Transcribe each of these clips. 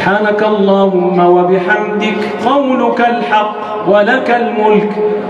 سبحانك اللهم وبحمدك قولك الحق ولك الملك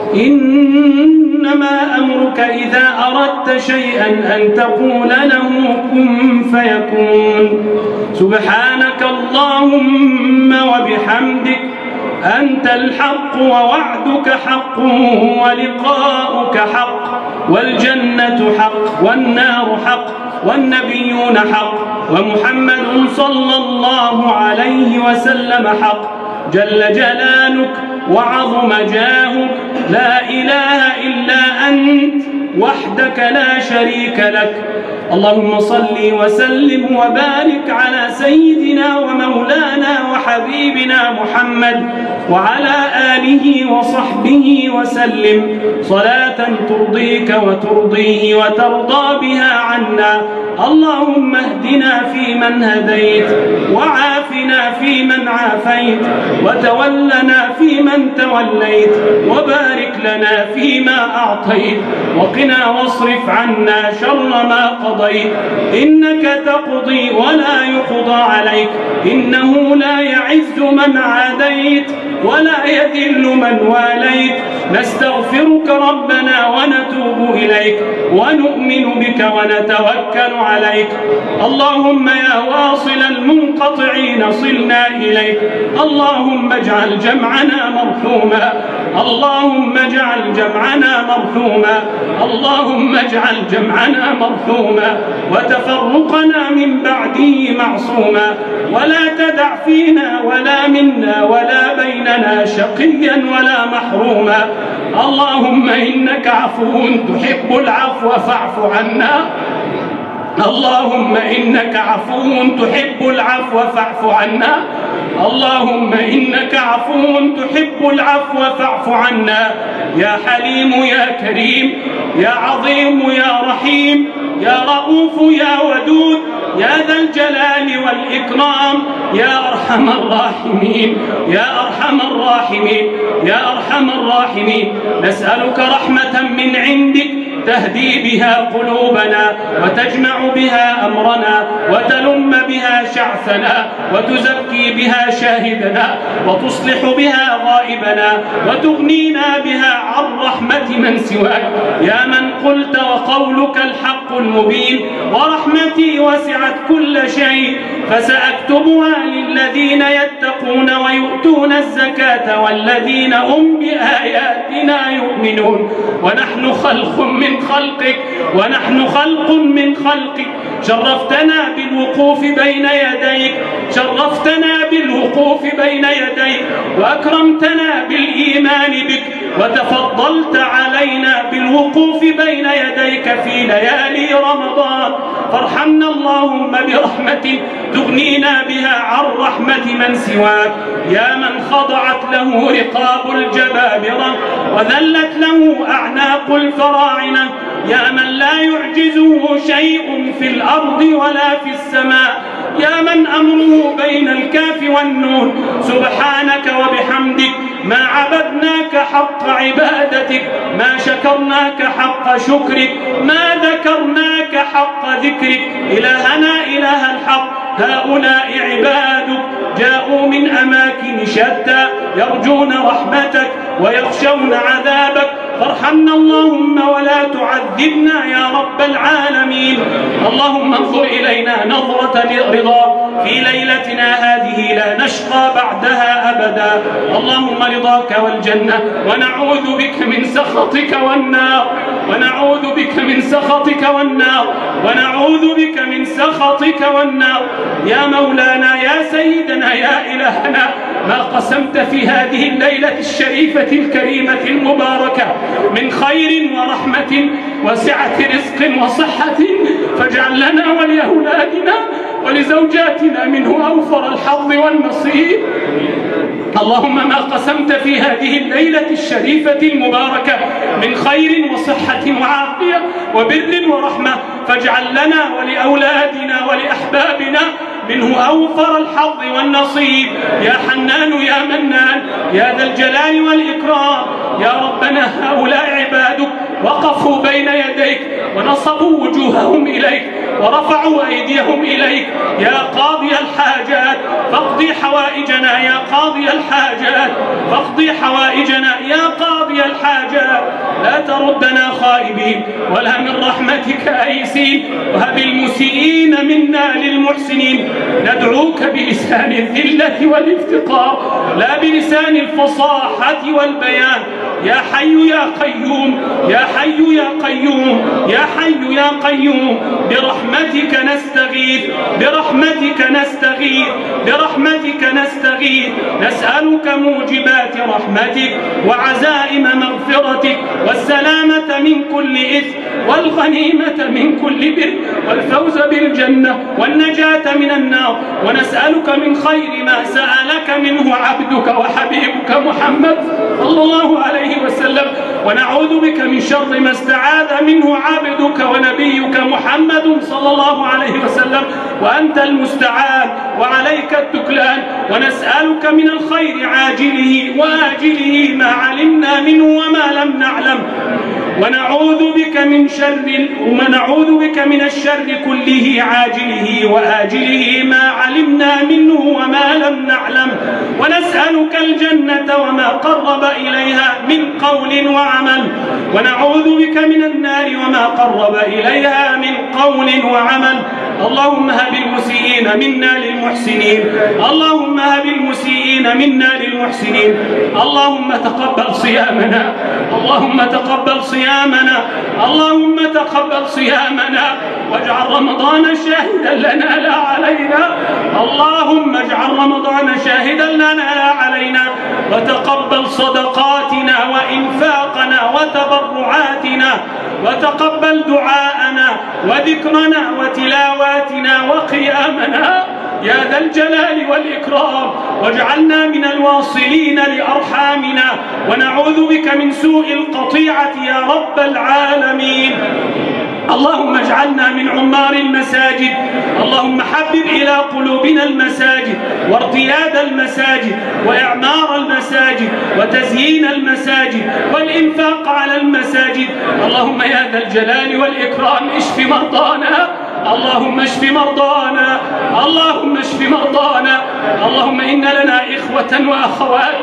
إنما أمرك إذا أردت شيئا أن تقول له كن فيكون سبحانك اللهم وبحمدك أنت الحق ووعدك حق ولقاؤك حق والجنة حق والنار حق والنبيون حق ومحمد صلى الله عليه وسلم حق جل جلالك وعظم جاهك لا إله إلا أنت وحدك لا شريك لك اللهم صل وسلم وبارك على سيدنا ومولانا وحبيبنا محمد وعلى آله وصحبه وسلم صلاة ترضيك وترضيه وترضى بها عنا اللهم اهدنا فيمن هديت وعافنا فيمن عافيت وتولنا فيمن توليت وبارك لنا فيما أعطيت وقنا واصرف عنا شر ما قضيت إنك تقضي ولا يقضى عليك إنه لا يعز من عاديت ولا يذل من واليت نستغفرك ربنا ونتوب إليك ونؤمن بك ونتوكل عليك اللهم يا واصل المنقطعين صلنا إليك اللهم اجعل جمعنا مرحوما اللهم اجعل جمعنا مرحوما اللهم اجعل جمعنا مرحوما وتفرقنا من بعده معصوما ولا تدع فينا ولا منا ولا بيننا شقيا ولا محروما اللهم إنك عفو تحب العفو فاعف عنا اللهم إنك عفو تحب العفو فاعف عنا اللهم إنك عفو تحب العفو فاعف عنا يا حليم يا كريم يا عظيم يا رحيم يا رؤوف يا ودود يا ذا الجلال والإكرام يا أرحم الراحمين يا أرحم الراحمين يا أرحم الراحمين نسألك رحمة من عندك تهدي بها قلوبنا وتجمع بها أمرنا وتلم بها شعثنا وتزكي بها شاهدنا وتصلح بها غائبنا وتغنينا بها عن رحمة من سواك يا من قلت وقولك الحق المبين ورحمتي وسعت كل شيء فسأكتبها للذين يتقون ويؤتون الزكاة والذين هم بآياتنا يؤمنون ونحن خلق من خلقك ونحن خلق من خلقك شرفتنا بالوقوف بين يديك شرفتنا بالوقوف بين يديك وأكرمتنا بالإيمان بك وتفضلت علينا بالوقوف بين يديك في ليالي رمضان فارحمنا اللهم برحمة تغنينا بها عن رحمة من سواك يا من خضعت له رقاب الجبابرة وذلت له أعناق الفراعنة يا من لا يعجزه شيء في الأرض ولا في السماء يا من أمره بين الكاف والنون سبحانك وبحمدك ما عبدناك حق عبادتك ما شكرناك حق شكرك ما ذكرناك حق ذكرك إلهنا إله الحق هؤلاء عبادك جاءوا من أماكن شتى يرجون رحمتك ويخشون عذابك فارحمنا اللهم ولا تعذبنا يا رب العالمين اللهم انظر إلينا نظرة رضا في ليلتنا هذه لا نشقى بعدها أبدا اللهم رضاك والجنة ونعوذ بك من سخطك والنار ونعوذ بك من سخطك والنار ونعوذ بك من سخطك والنار يا مولانا يا سيدنا يا إلهنا ما قسمت في هذه الليلة الشريفة الكريمة المباركة من خير ورحمة وسعة رزق وصحة فاجعل لنا ولأولادنا ولزوجاتنا منه أوفر الحظ والنصيب اللهم ما قسمت في هذه الليلة الشريفة المباركة من خير وصحة وعافية وبر ورحمة فاجعل لنا ولأولادنا ولأحبابنا منه أوفر الحظ والنصيب يا حنان يا منان يا ذا الجلال والإكرام يا ربنا هؤلاء عبادك وقفوا بين يديك ونصبوا وجوههم إليك ورفعوا أيديهم إليك يا قاضي الحاجات فاقضي حوائجنا يا قاضي الحاجات فاقضي حوائجنا يا قاضي الحاجات لا تردنا خائبين ولا من رحمتك آيسين وهب المسيئين منا للمحسنين ندعوك بلسان الذلة والافتقار لا بلسان الفصاحة والبيان يا حي يا قيوم يا حي يا قيوم يا حي يا قيوم برحمتك نستغيث برحمتك نستغيث برحمتك نستغيث نسألك موجبات رحمتك وعزائم مغفرتك والسلامة من كل إثم والغنيمة من كل بر والفوز بالجنة والنجاة من النار ونسألك من خير ما سألك منه عبدك وحبيبك محمد صلى الله عليه وسلم ونعوذ بك من شر ما استعاذ منه عبدك ونبيك محمد صلى الله عليه وسلم وأنت المستعان وعليك التكلان ونسألك من الخير عاجله وآجله ما علمنا منه وما لم نعلم ونعوذ بك من الشر كله عاجله وآجله ما علمنا منه وما لم نعلم ونسألك الجنة وما قرب إليها من قول وعمل ونعوذ بك من النار وما قرب إليها من قول وعمل اللهم هب المسيئين منا للمحسنين اللهم هب المسيئين منا للمحسنين اللهم تقبل صيامنا اللهم تقبل صيامنا اللهم تقبل صيامنا واجعل رمضان شاهدا لنا لا علينا اللهم اجعل رمضان شاهدا لنا لا علينا وتقبل صدقاتنا وإنفاقنا وتبرعاتنا وتقبل دعاءنا وذكرنا وتلاواتنا وقيامنا يا ذا الجلال والإكرام واجعلنا من الواصلين لأرحامنا ونعوذ بك من سوء القطيعة يا رب العالمين اللهم اجعلنا من عمار المساجد اللهم حبب إلى قلوبنا المساجد وارتياد المساجد وإعمار المساجد وتزيين المساجد والإنفاق على المساجد اللهم يا ذا الجلال والإكرام اشف مرضانا اللهم اشف مرضانا اللهم اشف مرضانا اللهم إن لنا إخوة وأخوات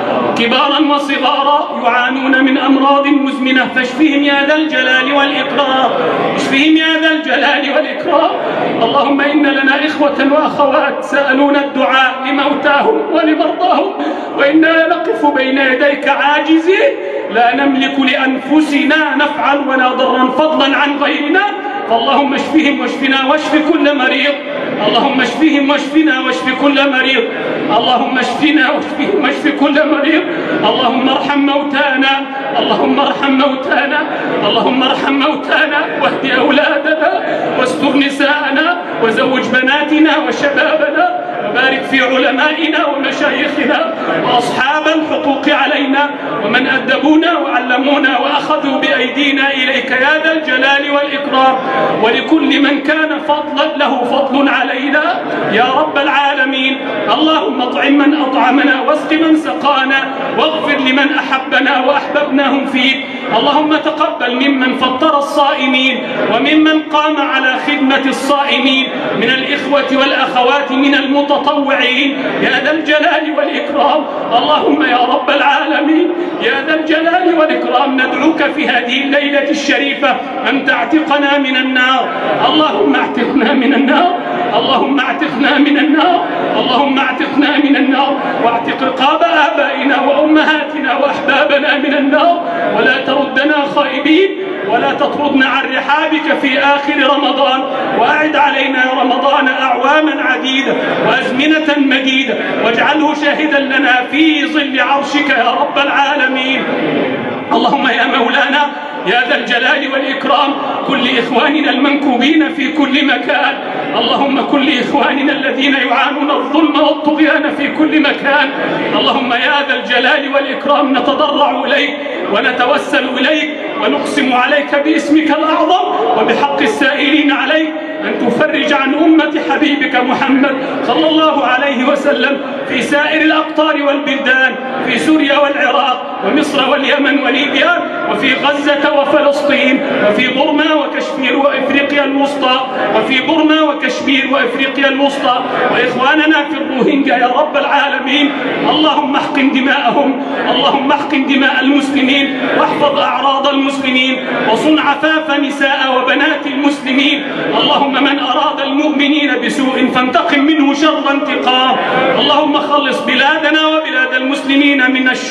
كبارا وصغارا يعانون من أمراض مزمنة فاشفهم يا ذا الجلال والإكرام اشفهم يا ذا الجلال والإكرام اللهم إن لنا إخوة وأخوات سألونا الدعاء لموتاهم ولمرضاهم وإنا نقف بين يديك عاجزين لا نملك لأنفسنا نفعا ولا ضرا فضلا عن غيرنا فاللهم اشفهم واشفنا واشف كل مريض اللهم اشفهم واشفنا واشف كل مريض اللهم اشفنا واشفهم واشف كل مريض اللهم ارحم موتانا اللهم ارحم موتانا اللهم ارحم موتانا واهد أولادنا واستر نساءنا وزوج بناتنا وشبابنا وبارك في علمائنا ومشايخنا وأصحاب الحقوق علينا ومن أدبونا وعلمونا وأخذوا بأيدينا إليك يا ذا الجلال والإكرام ولكل من كان له فضل علينا يا رب العالمين اللهم اطعم من أطعمنا واسق من سقانا واغفر لمن أحبنا وأحببناهم فيك اللهم تقبل ممن فطر الصائمين وممن قام على خدمة الصائمين من الإخوة والأخوات من المتطوعين يا ذا الجلال والإكرام اللهم يا رب العالمين يا ذا الجلال والإكرام ندعوك في هذه الليلة الشريفة أن تعتقنا من النار اللهم اعتقنا من النار اللهم اعتقنا من النار اللهم اعتقنا من النار واعتق رقاب آبائنا وأمهاتنا وأحبابنا من النار ولا تردنا خائبين ولا تطردنا عن رحابك في آخر رمضان وأعد علينا رمضان أعواما عديدة وأزمنة مديدة واجعله شاهدا لنا في ظل عرشك يا رب العالمين اللهم يا مولانا يا ذا الجلال والإكرام كل إخواننا المنكوبين في كل مكان اللهم كل إخواننا الذين يعانون الظلم والطغيان في كل مكان اللهم يا ذا الجلال والإكرام نتضرع إليك ونتوسل إليك ونقسم عليك باسمك الأعظم وبحق السائلين عليك أن تفرج عن أمة حبيبك محمد صلى الله عليه وسلم في سائر الأقطار والبلدان، في سوريا والعراق ومصر واليمن وليبيا وفي غزة وفلسطين وفي بورما وكشمير وإفريقيا الوسطى، وفي بورما وكشمير وإفريقيا الوسطى، وإخواننا في الروهينجا يا رب العالمين. اللهم احقن دماءهم، اللهم احقن دماء المسلمين، واحفظ أعراض المسلمين، وصن عفاف نساء وبنات المسلمين. اللهم من أراد المؤمنين بسوء فانتقم منه شر انتقام. اللهم خلص بلادنا وبلاد المسلمين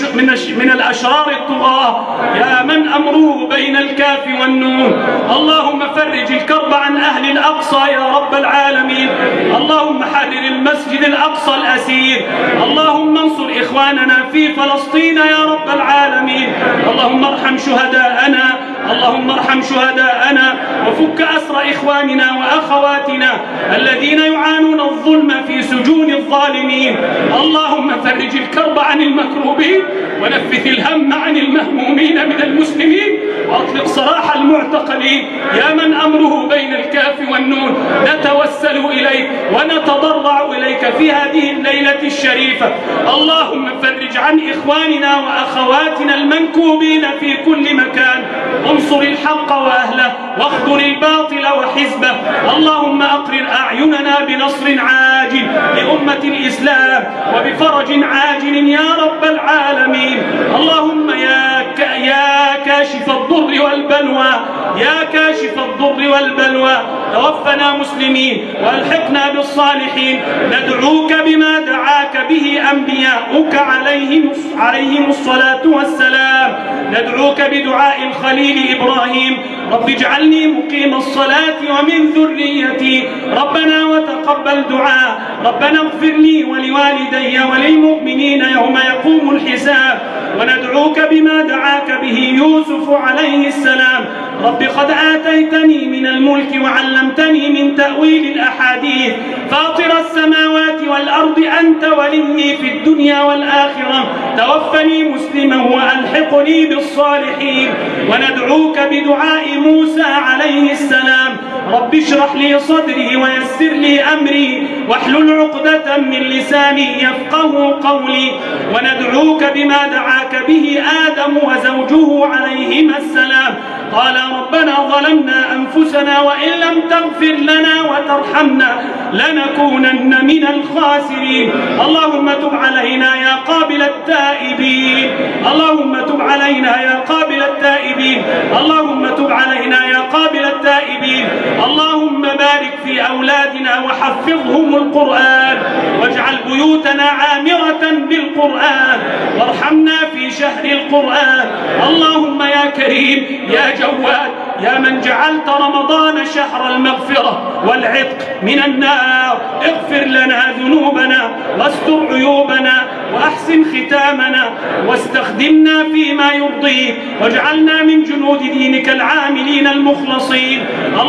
من الأشرار الطغاة يا من أمره بين الكاف والنون. اللهم فرج الكرب عن أهل الأقصى يا رب العالمين. اللهم حرر المسجد الأقصى الأسير. اللهم انصر إخواننا في فلسطين يا رب العالمين. اللهم ارحم شهداءنا، اللهم ارحم شهداءنا، وفك أسر إخواننا وأخواتنا الذين يعانون الظلم في سجون الظالمين. اللهم فرج الكرب عن المكروبين، ونفث الهم عن المهمومين من المسلمين، وأطلق سراح المعتقلين يا من أمره بين الكاف والنون. نتوسل إليك ونتضرع إليك في هذه الليلة الشريفة. اللهم فرج عن إخواننا وأخواتنا المنكوبين في كل مكان. انصر الحق وأهله، واخذل الباطل وحزبه. اللهم أقرر أعيننا بنصر عاجل لأمة الإسلام وبفرج عاجل يا رب العالمين. اللهم يا كاشف الضر والبلوى، يا كاشف الضر والبلوى، توفنا مسلمين والحقنا بالصالحين. ندعوك بما دعاك به أنبياؤك عليهم الصلاة والسلام. ندعوك بدعاء الخليل إبراهيم: رب اجعلني مقيم الصلاة ومن ذريتي. ربنا وتقبل دعاء. ربنا اغفر لي ولوالدي وللمؤمنين يوم يقوم الحساب. وندعوك بما دعاك به يوسف عليه السلام: رب قد آتيتني من الملك وعلمتني من تأويل الأحاديث، فاطر السماوات والأرض أنت ولي في الدنيا والآخرة، توفني مسلما وألحقني بالصالحين. وندعوك بدعاء موسى عليه السلام: رب اشرح لي صدري ويسر لي أمري واحلل عقدة من لساني يفقه قولي. وندعوك بما دعاك به آدم وزوجه عليهما السلام: قال ربنا ظلمنا أنفسنا وإن لم تغفر لنا وترحمنا لنكونن من الخاسرين. اللهم تب علينا يا قابل التائبين، اللهم تب علينا يا قابل التائبين، اللهم تب علينا يا قابل التائبين. اللهم بارك في أولادنا وحفظهم القرآن، واجعل بيوتنا عامرة بالقرآن، وارحمنا في شهر القرآن. اللهم يا كريم يا جواد يا من جعلت رمضان شهر المغفرة والعتق من النار، اغفر لنا ذنوبنا واستر عيوبنا وأحسن ختامنا، واستخدمنا فيما يرضيك، واجعلنا من جنود دينك العاملين المخلصين.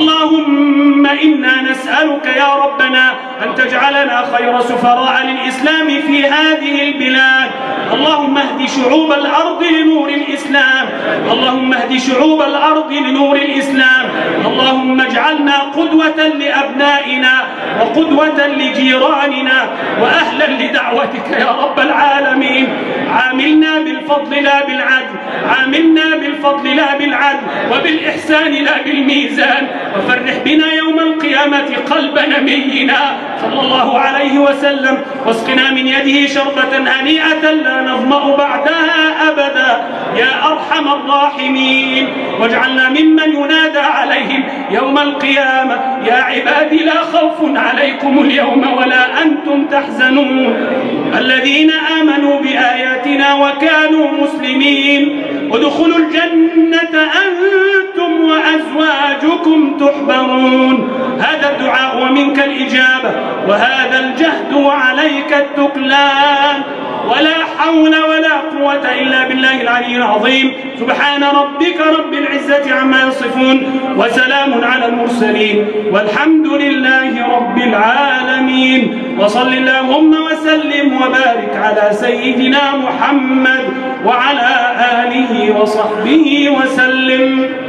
اللهم إنا نسألك يا ربنا أن تجعلنا خير سفراء للإسلام في هذه البلاد. اللهم اهد شعوب الأرض لنور الإسلام، اللهم اهد شعوب الأرض لنور الإسلام. اللهم اجعلنا قدوة لأبنائنا وقدوة لجيراننا وأهلا لدعوتك يا رب العالمين. عاملنا بالفضل لا بالعدل، عاملنا بالفضل لا بالعدل، وبالإحسان لا بالميزان، وفرح بنا يوم القيامة قلب نبينا صلى الله عليه وسلم، واسقنا من يده شربة هنيئة لا نظمأ بعدها أبدا يا أرحم الراحمين. واجعلنا ممن ينادى عليهم يوم القيامة: يا عبادي لا خوف عليكم اليوم ولا أنتم تحزنون، الذين آمنوا بآياتنا وكانوا مسلمين، ادخلوا الجنة أنتم وأزواجكم تحبرون. هذا الدعاء ومنك الإجابة، وهذا الجهد وعليك التكلان، ولا حول ولا قوة إلا بالله العلي العظيم. سبحان ربك رب العزة عما يصفون، وسلام على المرسلين، والحمد لله رب العالمين. وصل اللهم وسلم وبارك على سيدنا محمد وعلى آله وصحبه وسلم.